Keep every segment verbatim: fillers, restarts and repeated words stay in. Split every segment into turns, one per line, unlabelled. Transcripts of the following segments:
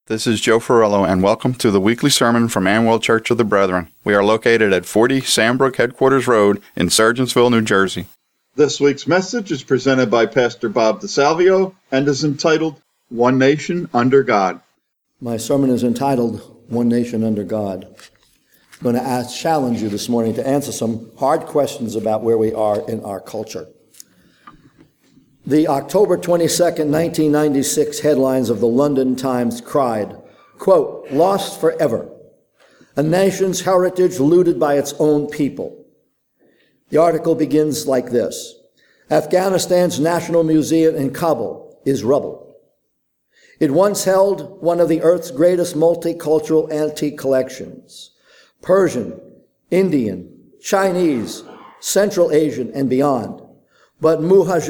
This is Joe Ferrello, and welcome to the weekly sermon from Amwell Church of the Brethren. We are located at forty Sandbrook Headquarters Road in Sergeantsville, New Jersey.
This week's message is presented by Pastor Bob DeSalvio and is entitled, One Nation Under God.
My sermon is entitled, One Nation Under God. I'm going to ask, challenge you this morning to answer some hard questions about where we are in our culture. The October twenty-second, nineteen ninety-six headlines of the London Times cried, quote, "Lost forever, a nation's heritage looted by its own people." The article begins like this: Afghanistan's National Museum in Kabul is rubble. It once held one of the Earth's greatest multicultural antique collections. Persian, Indian, Chinese, Central Asian, and beyond. But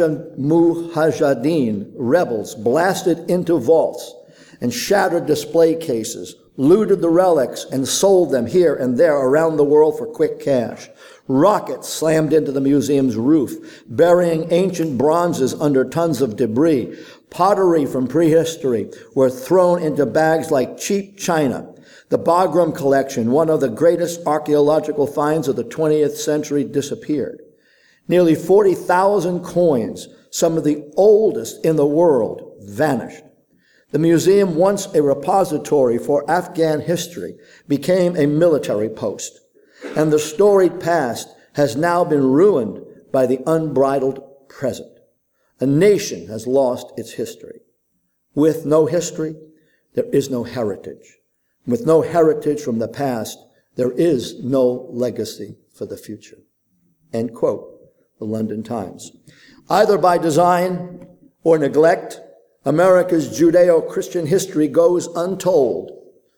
Mujahideen rebels blasted into vaults and shattered display cases, looted the relics and sold them here and there around the world for quick cash. Rockets slammed into the museum's roof, burying ancient bronzes under tons of debris. Pottery from prehistory were thrown into bags like cheap china. The Bagram collection, one of the greatest archaeological finds of the twentieth century, disappeared. Nearly forty thousand coins, some of the oldest in the world, vanished. The museum, once a repository for Afghan history, became a military post. And the storied past has now been ruined by the unbridled present. A nation has lost its history. With no history, there is no heritage. With no heritage from the past, there is no legacy for the future. End quote. The London Times. Either by design or neglect, America's Judeo-Christian history goes untold,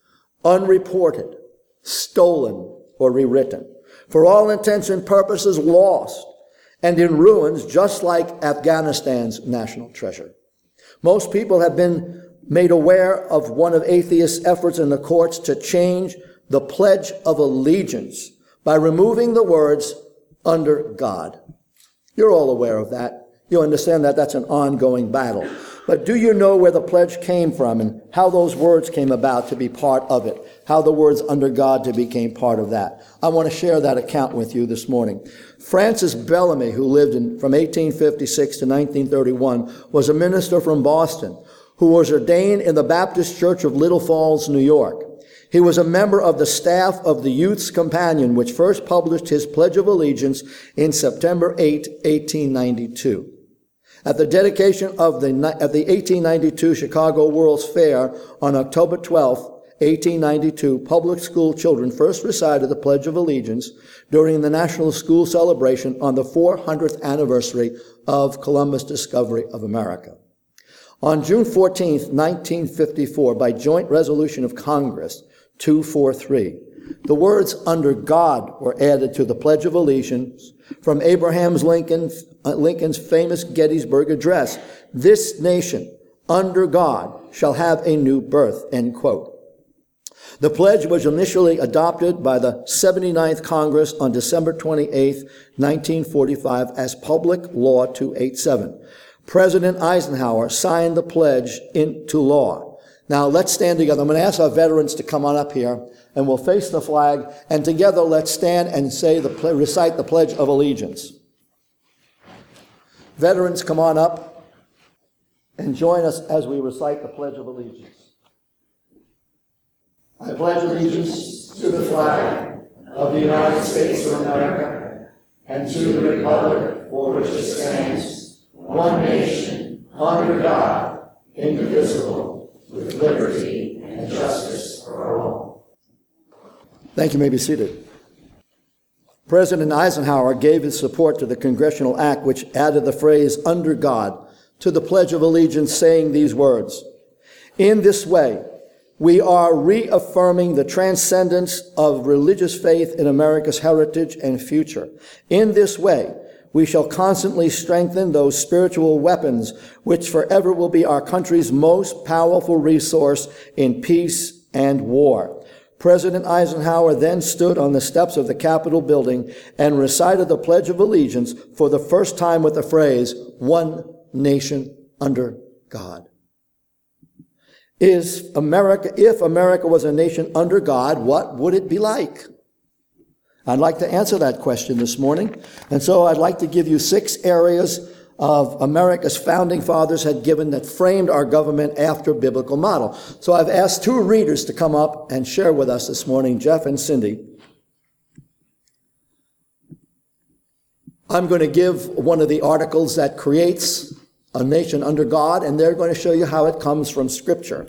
unreported, stolen, or rewritten. For all intents and purposes, lost, and in ruins, just like Afghanistan's national treasure. Most people have been made aware of one of atheists' efforts in the courts to change the Pledge of Allegiance by removing the words, "under God." You're all aware of that. You understand that that's an ongoing battle. But do you know where the pledge came from and how those words came about to be part of it? How the words "under God" to became part of that? I want to share that account with you this morning. Francis Bellamy, who lived in, from eighteen fifty-six to nineteen thirty-one, was a minister from Boston who was ordained in the Baptist Church of Little Falls, New York. He was a member of the staff of the Youth's Companion, which first published his Pledge of Allegiance in September eighth, eighteen ninety-two. At the dedication of the, of the eighteen ninety-two Chicago World's Fair on October twelfth, eighteen ninety-two, public school children first recited the Pledge of Allegiance during the National School Celebration on the four hundredth anniversary of Columbus' discovery of America. On June fourteenth, nineteen fifty-four, by joint resolution of Congress, two forty-three, the words "under God" were added to the Pledge of Allegiance from Abraham Lincoln's, uh, Lincoln's famous Gettysburg Address. "This nation, under God, shall have a new birth," end quote. The pledge was initially adopted by the seventy-ninth Congress on December twenty-eighth, nineteen forty-five as Public Law two eighty-seven. President Eisenhower signed the pledge into law. Now, let's stand together. I'm going to ask our veterans to come on up here, and we'll face the flag, and together let's stand and say the recite the Pledge of Allegiance. Veterans, come on up and join us as we recite the Pledge of Allegiance. I pledge allegiance to the flag of the United States of America and to the republic for which it stands, one nation, under God, indivisible, with liberty and justice for all. Thank you. You may be seated. President Eisenhower gave his support to the congressional act which added the phrase "under God" to the Pledge of Allegiance, saying these words: "In this way, we are reaffirming the transcendence of religious faith in America's heritage and future. In this way, we shall constantly strengthen those spiritual weapons which forever will be our country's most powerful resource in peace and war." President Eisenhower then stood on the steps of the Capitol building and recited the Pledge of Allegiance for the first time with the phrase, "One nation under God." Is America, if America was a nation under God, what would it be like? I'd like to answer that question this morning. And so I'd like to give you six areas of America's founding fathers had given that framed our government after biblical model. So I've asked two readers to come up and share with us this morning, Jeff and Cindy. I'm going to give one of the articles that creates a nation under God, and they're going to show you how it comes from Scripture.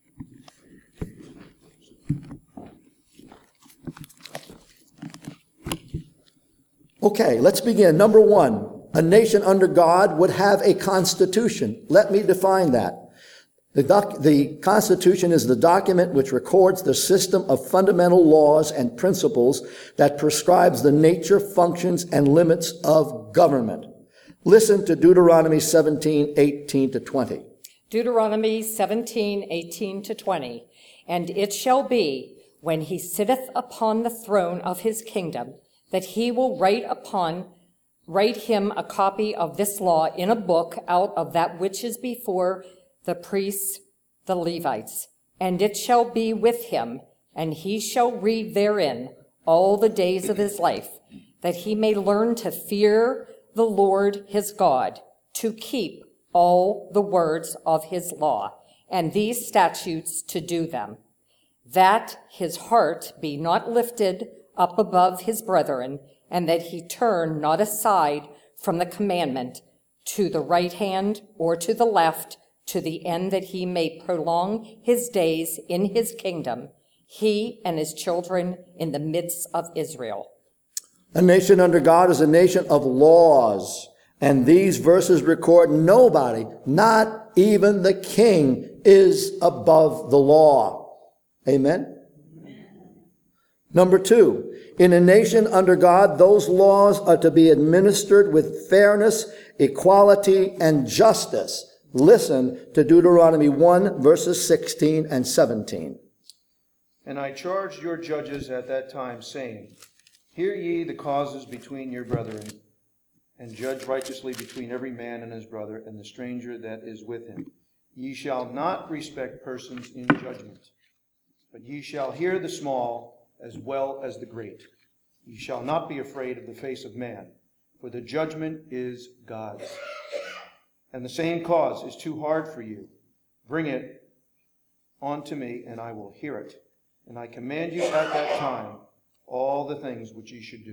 Okay, let's begin. Number one, a nation under God would have a constitution. Let me define that. The, doc- the Constitution is the document which records the system of fundamental laws and principles that prescribes the nature, functions, and limits of government. Listen to Deuteronomy seventeen, eighteen to twenty.
Deuteronomy seventeen, eighteen to twenty. And it shall be, when he sitteth upon the throne of his kingdom, that he will write upon, write him a copy of this law in a book out of that which is before the priests, the Levites. And it shall be with him, and he shall read therein all the days of his life, that he may learn to fear the Lord his God, to keep all the words of his law, and these statutes to do them, that his heart be not lifted up above his brethren, and that he turn not aside from the commandment to the right hand or to the left, to the end that he may prolong his days in his kingdom, he and his children in the midst of Israel.
A nation under God is a nation of laws, and these verses record nobody, not even the king, is above the law. Amen? Number two, in a nation under God, those laws are to be administered with fairness, equality, and justice. Listen to Deuteronomy one, verses sixteen and seventeen.
And I charged your judges at that time, saying, Hear ye the causes between your brethren, and judge righteously between every man and his brother, and the stranger that is with him. Ye shall not respect persons in judgment, but ye shall hear the small as well as the great. Ye shall not be afraid of the face of man, for the judgment is God's. And the same cause is too hard for you. Bring it unto me, and I will hear it. And I command you at that time all the things which ye should do.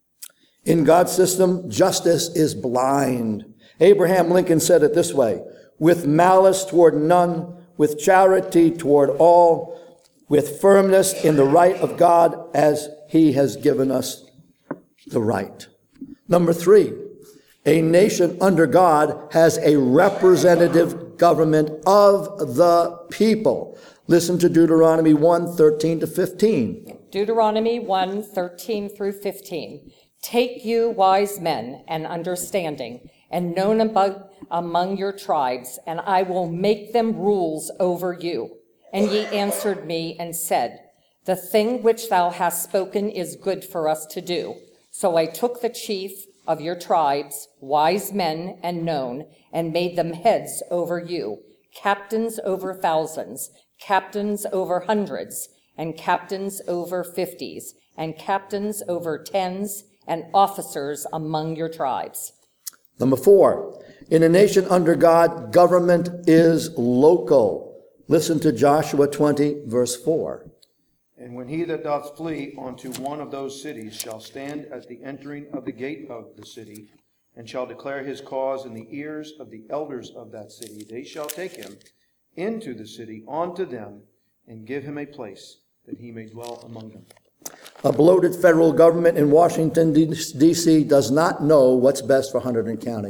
In God's system, justice is blind. Abraham Lincoln said it this way: with malice toward none, with charity toward all, with firmness in the right of God as he has given us the right. Number three, a nation under God has a representative government of the people. Listen to Deuteronomy one, thirteen to fifteen.
Deuteronomy one, thirteen through fifteen. Take you wise men and understanding, and known among, among your tribes, and I will make them rules over you. And ye answered me and said, The thing which thou hast spoken is good for us to do. So I took the chief of your tribes, wise men and known, and made them heads over you, captains over thousands, captains over hundreds, and captains over fifties, and captains over tens, and officers among your tribes.
Number four, in a nation under God, government is local. Listen to Joshua twenty, verse four.
And when he that doth flee unto one of those cities shall stand at the entering of the gate of the city, and shall declare his cause in the ears of the elders of that city, they shall take him into the city unto them, and give him a place that he may dwell among them.
A bloated federal government in Washington, D C does not know what's best for Hunterdon County.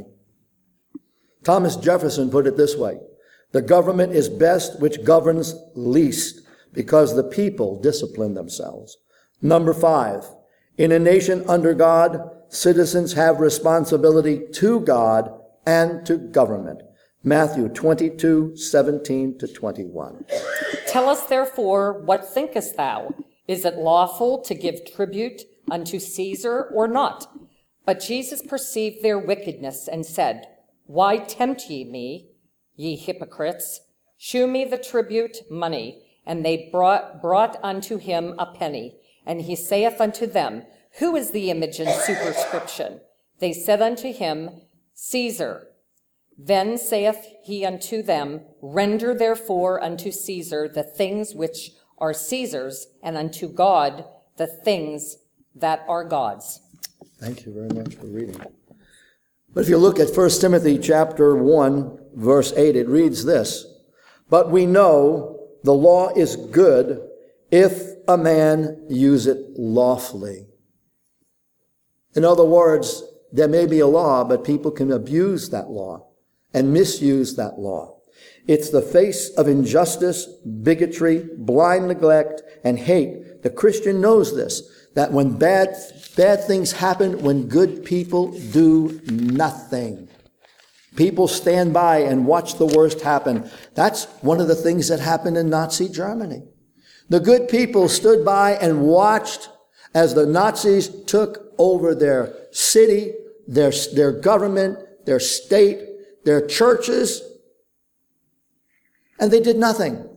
Thomas Jefferson put it this way: the government is best which governs least, because the people discipline themselves. Number five, in a nation under God, citizens have responsibility to God and to government. Matthew twenty-two, seventeen to twenty-one.
Tell us therefore, what thinkest thou? Is it lawful to give tribute unto Caesar or not? But Jesus perceived their wickedness and said, Why tempt ye me, ye hypocrites? shew me the tribute money. And they brought, brought unto him a penny. And he saith unto them, Who is the image and superscription? They said unto him, Caesar. Then saith he unto them, Render therefore unto Caesar the things which are Caesar's, and unto God the things that are God's.
Thank you very much for reading. But if you look at First Timothy chapter one, verse eight, it reads this, But we know the law is good if a man use it lawfully. In other words, there may be a law, but people can abuse that law and misuse that law. It's the face of injustice, bigotry, blind neglect, and hate. The Christian knows this, that when bad, bad things happen, when good people do nothing. People stand by and watch the worst happen. That's one of the things that happened in Nazi Germany. The good people stood by and watched as the Nazis took over their city, their, their government, their state, their churches, and they did nothing.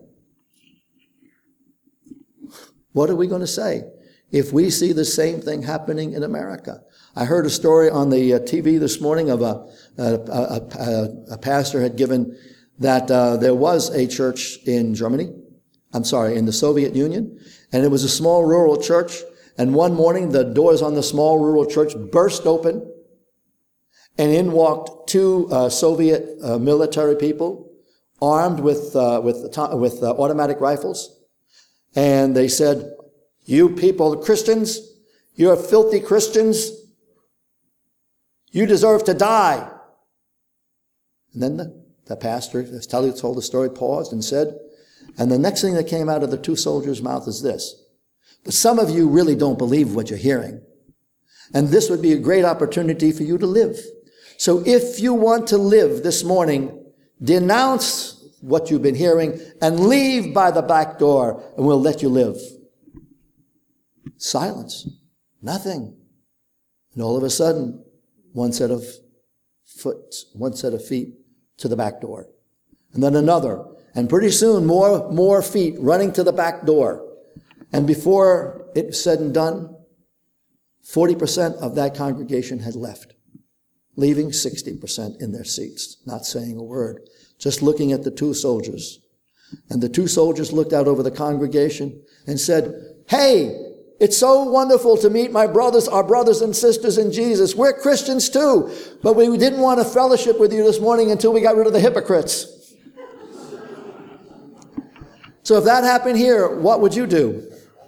What are we going to say if we see the same thing happening in America? I heard a story on the uh, T V this morning of a, a, a, a, a pastor had given that uh, there was a church in Germany, I'm sorry, in the Soviet Union, and it was a small rural church, and one morning the doors on the small rural church burst open, and in walked two uh, Soviet uh, military people armed with, uh, with, with uh, automatic rifles, and they said, You people, Christians, you're filthy Christians, you deserve to die. And then the, the pastor, as Tully told the story, paused and said, and the next thing that came out of the two soldiers' mouth is this, but some of you really don't believe what you're hearing. And this would be a great opportunity for you to live. So if you want to live this morning, denounce what you've been hearing and leave by the back door, and we'll let you live. Silence. Nothing. And all of a sudden, one set of foot, one set of feet to the back door. And then another. And pretty soon, more, more feet running to the back door. And before it was said and done, forty percent of that congregation had left, leaving sixty percent in their seats, not saying a word, just looking at the two soldiers. And the two soldiers looked out over the congregation and said, Hey, it's so wonderful to meet my brothers, our brothers and sisters in Jesus. We're Christians too, but we didn't want to fellowship with you this morning until we got rid of the hypocrites. So if that happened here, what would you do?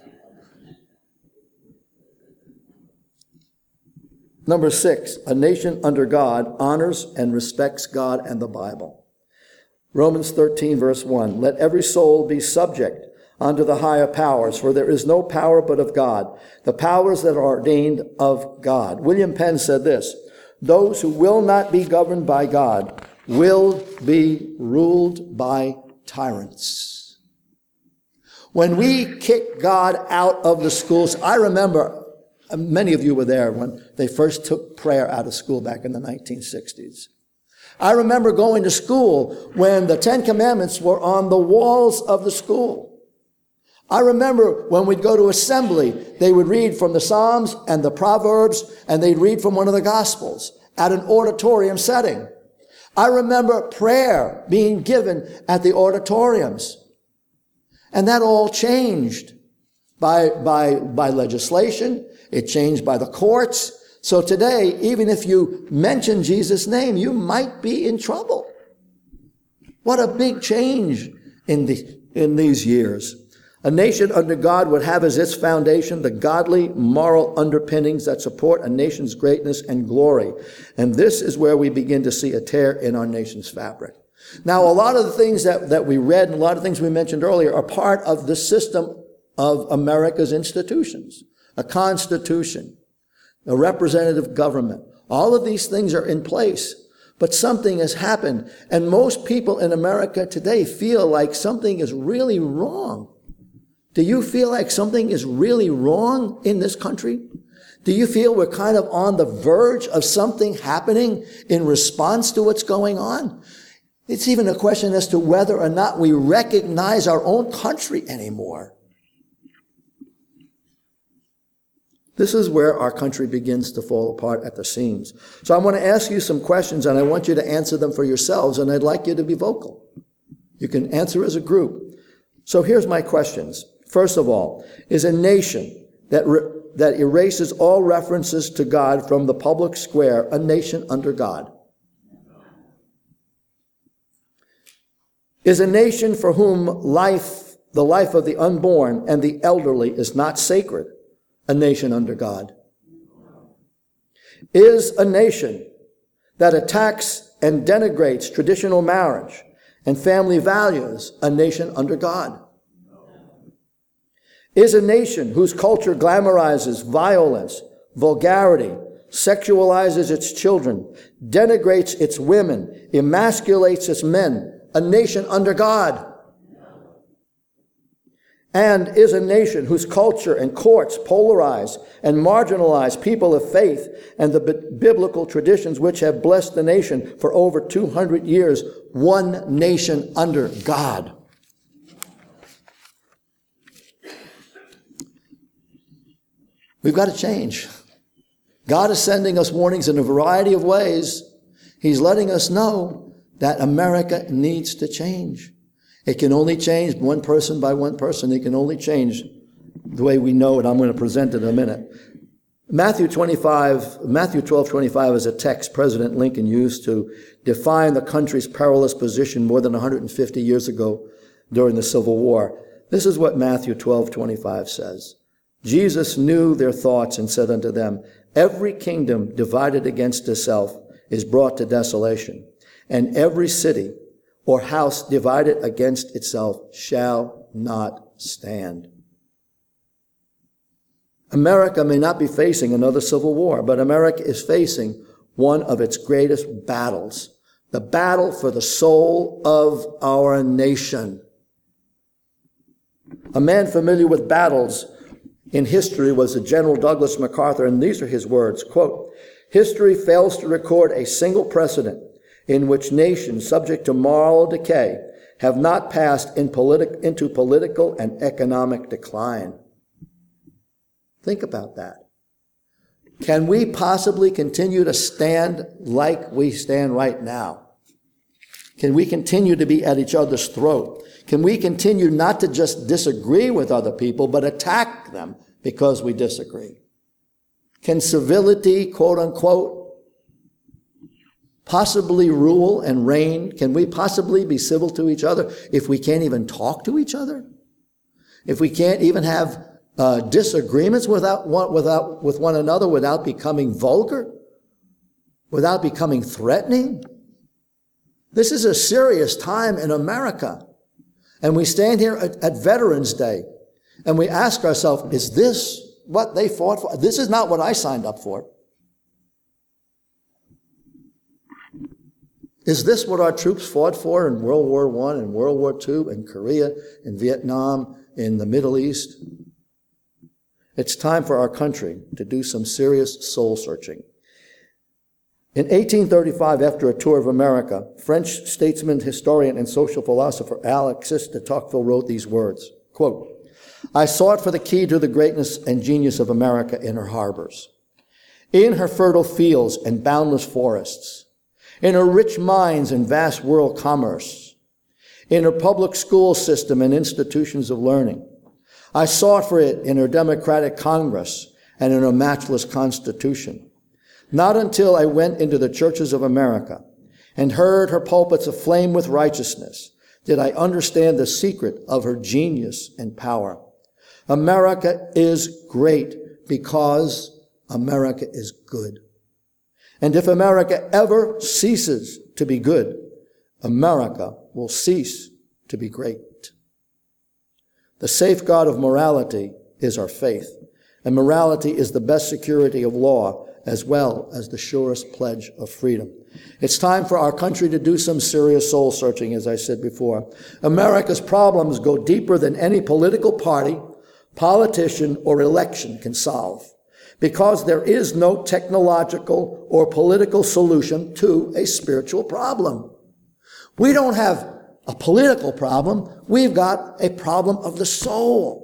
Number six, a nation under God honors and respects God and the Bible. Romans thirteen, verse one, Let every soul be subject unto the higher powers, for there is no power but of God, the powers that are ordained of God. William Penn said this, Those who will not be governed by God will be ruled by tyrants. When we kick God out of the schools, I remember, many of you were there when they first took prayer out of school back in the nineteen sixties. I remember going to school when the Ten Commandments were on the walls of the school. I remember when we'd go to assembly, they would read from the Psalms and the Proverbs, and they'd read from one of the Gospels at an auditorium setting. I remember prayer being given at the auditoriums. And that all changed by, by, by legislation. It changed by the courts. So today, even if you mention Jesus' name, you might be in trouble. What a big change in the, in these years. A nation under God would have as its foundation the godly moral underpinnings that support a nation's greatness and glory. And this is where we begin to see a tear in our nation's fabric. Now, a lot of the things that, that we read and a lot of things we mentioned earlier are part of the system of America's institutions. A constitution, a representative government. All of these things are in place. But something has happened. And most people in America today feel like something is really wrong. Do you feel like something is really wrong in this country? Do you feel we're kind of on the verge of something happening in response to what's going on? It's even a question as to whether or not we recognize our own country anymore. This is where our country begins to fall apart at the seams. So I want to ask you some questions, and I want you to answer them for yourselves, and I'd like you to be vocal. You can answer as a group. So here's my questions. First of all, is a nation that re- that erases all references to God from the public square a nation under God? Is a nation for whom life, the life of the unborn and the elderly is not sacred, a nation under God? Is a nation that attacks and denigrates traditional marriage and family values a nation under God? Is a nation whose culture glamorizes violence, vulgarity, sexualizes its children, denigrates its women, emasculates its men, a nation under God? And is a nation whose culture and courts polarize and marginalize people of faith and the b- biblical traditions which have blessed the nation for over two hundred years, one nation under God? We've got to change. God is sending us warnings in a variety of ways. He's letting us know that America needs to change. It can only change one person by one person. It can only change the way we know it. I'm going to present it in a minute. Matthew twenty-five, Matthew twelve twenty-five is a text President Lincoln used to define the country's perilous position more than one hundred fifty years ago during the Civil War. This is what Matthew twelve twenty-five says. Jesus knew their thoughts and said unto them, every kingdom divided against itself is brought to desolation, and every city or house divided against itself shall not stand. America may not be facing another civil war, but America is facing one of its greatest battles, the battle for the soul of our nation. A man familiar with battles in history was the General Douglas MacArthur, and these are his words, quote, history fails to record a single precedent in which nations subject to moral decay have not passed in politi- into political and economic decline. Think about that. Can we possibly continue to stand like we stand right now? Can we continue to be at each other's throat? Can we continue not to just disagree with other people, but attack them because we disagree? Can civility, quote unquote, possibly rule and reign? Can we possibly be civil to each other if we can't even talk to each other? If we can't even have uh, disagreements without one, without, with one another without becoming vulgar, without becoming threatening? This is a serious time in America. And we stand here at, at Veterans Day and we ask ourselves, is this what they fought for? This is not what I signed up for. Is this what our troops fought for in World War One and World War Two, in Korea, in Vietnam, in the Middle East? It's time for our country to do some serious soul searching. In eighteen thirty-five, after a tour of America, French statesman, historian, and social philosopher Alexis de Tocqueville wrote these words, quote, I sought for the key to the greatness and genius of America in her harbors, in her fertile fields and boundless forests, in her rich mines and vast world commerce, in her public school system and institutions of learning. I sought for it in her democratic Congress and in her matchless Constitution. Not until I went into the churches of America and heard her pulpits aflame with righteousness did I understand the secret of her genius and power. America is great because America is good. And if America ever ceases to be good, America will cease to be great. The safeguard of morality is our faith, and morality is the best security of law as well as the surest pledge of freedom. It's time for our country to do some serious soul searching, as I said before. America's problems go deeper than any political party, politician, or election can solve, because there is no technological or political solution to a spiritual problem. We don't have a political problem. We've got a problem of the soul.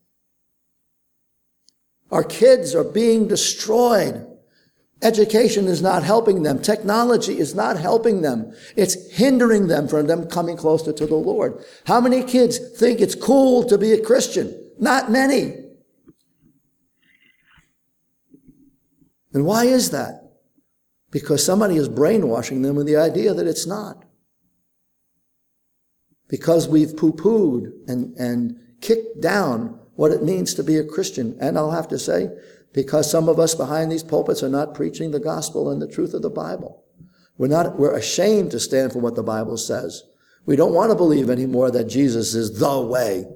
Our kids are being destroyed. Education is not helping them. Technology is not helping them. It's hindering them from them coming closer to the Lord. How many kids think it's cool to be a Christian? Not many. And why is that? Because somebody is brainwashing them with the idea that it's not. Because we've poo-pooed and, and kicked down what it means to be a Christian. And I'll have to say, because some of us behind these pulpits are not preaching the gospel and the truth of the Bible. We're not, we're ashamed to stand for what the Bible says. We don't want to believe anymore that Jesus is the way,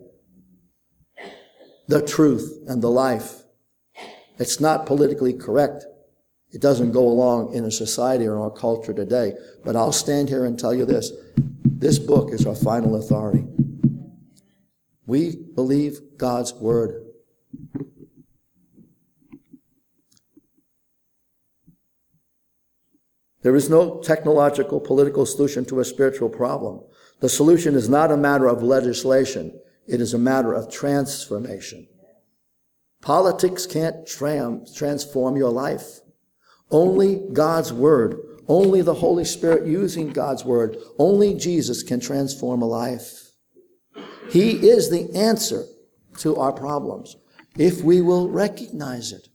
the truth, and the life. It's not politically correct. It doesn't go along in a society or in our culture today. But I'll stand here and tell you this. This book is our final authority. We believe God's word. There is no technological, political solution to a spiritual problem. The solution is not a matter of legislation. It is a matter of transformation. Politics can't tram, transform your life. Only God's word, only the Holy Spirit using God's word, only Jesus can transform a life. He is the answer to our problems, if we will recognize it.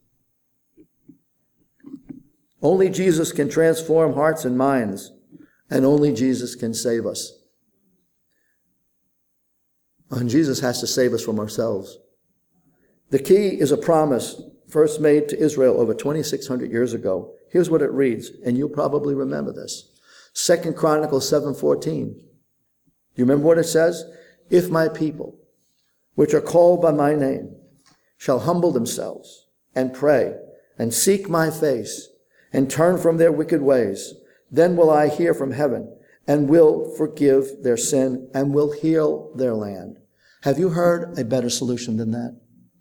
Only Jesus can transform hearts and minds, and only Jesus can save us. And Jesus has to save us from ourselves. The key is a promise first made to Israel over twenty-six hundred years ago. Here's what it reads, and you'll probably remember this. Second Chronicles seven fourteen. Do you remember what it says? If my people, which are called by my name, shall humble themselves and pray and seek my face and turn from their wicked ways, then will I hear from heaven and will forgive their sin and will heal their land. Have you heard a better solution than that?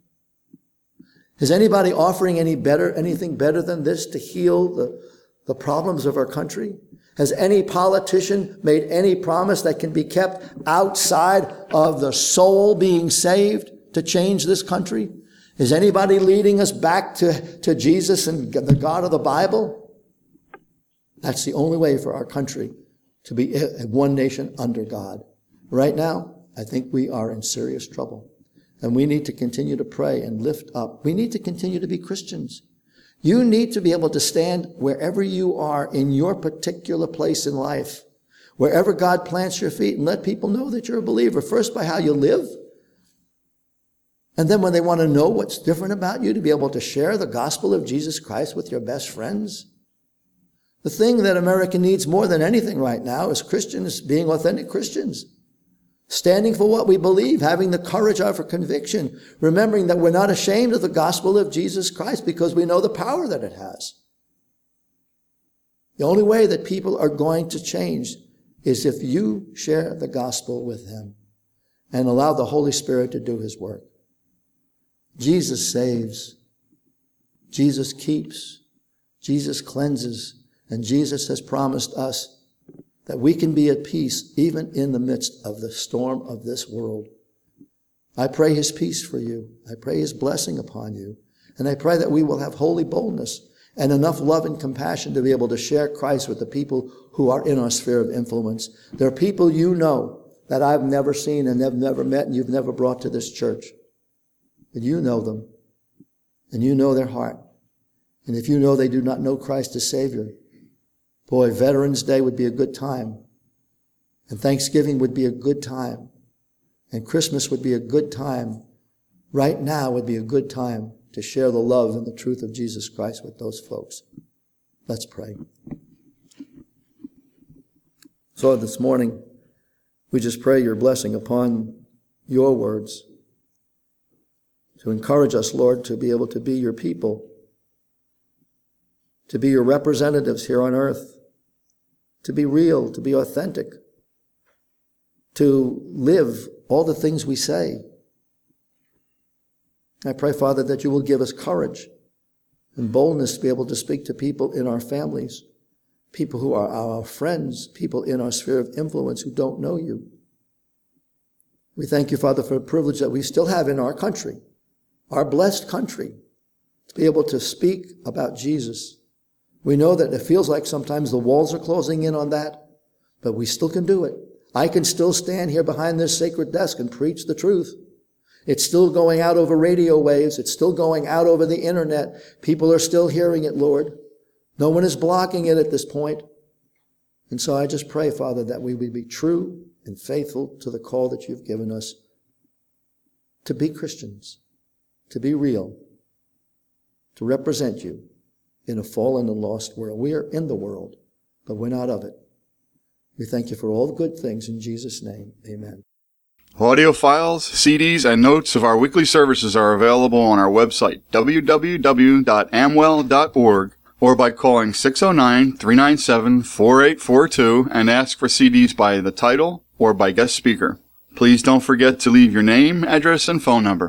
Is anybody offering any better, anything better than this to heal the, the problems of our country? Has any politician made any promise that can be kept outside of the soul being saved to change this country? Is anybody leading us back to, to Jesus and the God of the Bible? That's the only way for our country to be one nation under God. Right now, I think we are in serious trouble. And we need to continue to pray and lift up. We need to continue to be Christians. You need to be able to stand wherever you are in your particular place in life, wherever God plants your feet, and let people know that you're a believer, first by how you live. And then when they want to know what's different about you, to be able to share the gospel of Jesus Christ with your best friends. The thing that America needs more than anything right now is Christians being authentic Christians. Standing for what we believe, having the courage of our conviction, remembering that we're not ashamed of the gospel of Jesus Christ because we know the power that it has. The only way that people are going to change is if you share the gospel with them and allow the Holy Spirit to do his work. Jesus saves. Jesus keeps. Jesus cleanses. And Jesus has promised us that we can be at peace even in the midst of the storm of this world. I pray his peace for you. I pray his blessing upon you. And I pray that we will have holy boldness and enough love and compassion to be able to share Christ with the people who are in our sphere of influence. There are people you know that I've never seen and have never met and you've never brought to this church. But you know them. And you know their heart. And if you know they do not know Christ as Savior, boy, Veterans Day would be a good time. And Thanksgiving would be a good time. And Christmas would be a good time. Right now would be a good time to share the love and the truth of Jesus Christ with those folks. Let's pray. So this morning, we just pray your blessing upon your words to encourage us, Lord, to be able to be your people, to be your representatives here on earth, to be real, to be authentic, to live all the things we say. I pray, Father, that you will give us courage and boldness to be able to speak to people in our families, people who are our friends, people in our sphere of influence who don't know you. We thank you, Father, for the privilege that we still have in our country, our blessed country, to be able to speak about Jesus. We know that it feels like sometimes the walls are closing in on that, but we still can do it. I can still stand here behind this sacred desk and preach the truth. It's still going out over radio waves. It's still going out over the internet. People are still hearing it, Lord. No one is blocking it at this point. And so I just pray, Father, that we would be true and faithful to the call that you've given us to be Christians, to be real, to represent you in a fallen and lost world. We are in the world, but we're not of it. We thank you for all the good things in Jesus' name. Amen.
Audio files, C Ds, and notes of our weekly services are available on our website, w w w dot amwell dot org, or by calling six oh nine, three nine seven, four eight four two and ask for C Ds by the title or by guest speaker. Please don't forget to leave your name, address, and phone number.